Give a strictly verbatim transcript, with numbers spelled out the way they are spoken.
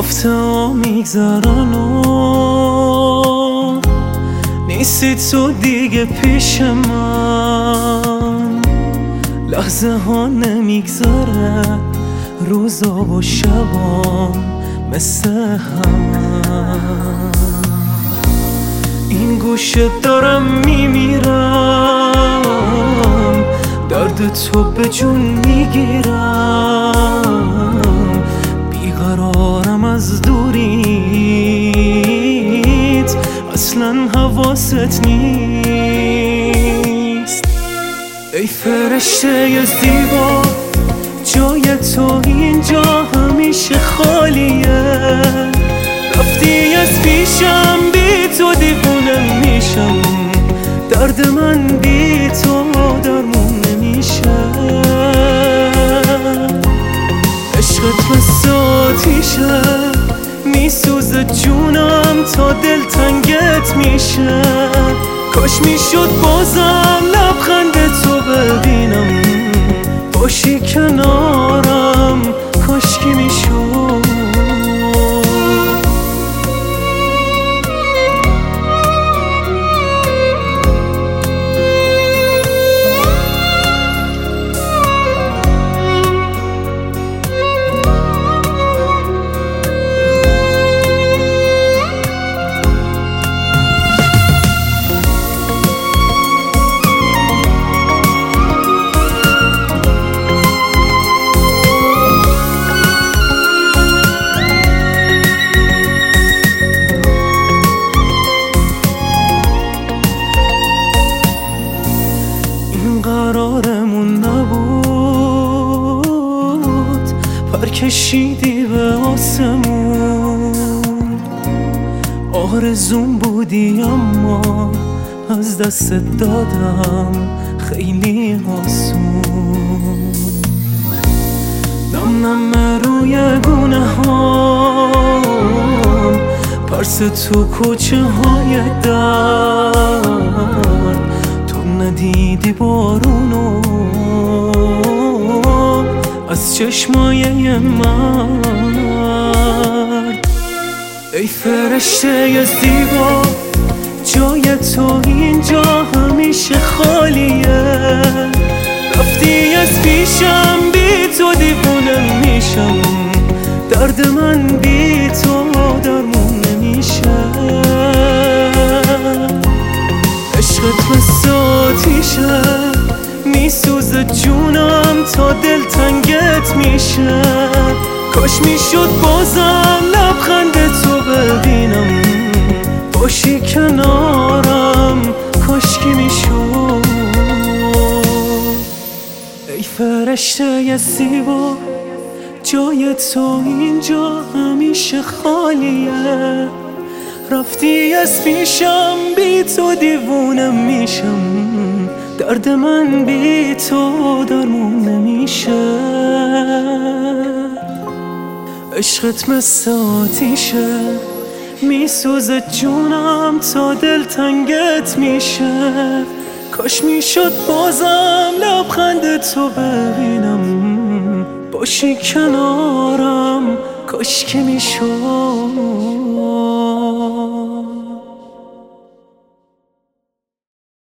هفته ها میگذرن و نیستی تو دیگه پیش من، لحظه ها نمیگذره روزا و شبام مثل هم. این گوشه دارم میمیرم، درد تو به جون میگیرم، بیقرارم از دوریت، اصلا حواست نیست. ای فرشته زیبا، جای تو اینجا همیشه خالیه، رفتی از پیشم، بی تو دیوونه میشم، درد من بی تو درمون نمیشه. عشقت مثل آتیشه، میسوزه جونم تا دلتنگت میشه، کاش میشد بازم لبخند تو ببینم، باشی کنارم، کاش که میشد. قرارمون نبود، پر کشیدی به آسمون، آرزون بودی اما از دست دادم خیلی آسون. نم نم روی گونه هام، پرس تو کوچه های درد، ندیدی بارونو از چشمای مرد. ای فرشته زیبا، جای تو اینجا همیشه خالیه، رفتی از پیشم، بی تو دیوونه میشم، درد من بی تو درمون نمیشه. عشقت مثل آتیشه، میسوزه جونم تا دلتنگت میشه، کاش میشد بازم لبخند تو ببینم، باشی کنارم، کاش که میشد. ای فرشته زیبا، جای تو اینجا همیشه خالیه، رفتی از پیشم، بی تو دیوونه میشم، درد من بی تو درمون نمیشه. عشقت مثل آتیشه، میسوزه جونم تا دلتنگت میشه، کاش میشد بازم لبخند تو ببینم، باشی کنارم، کاش که میشد.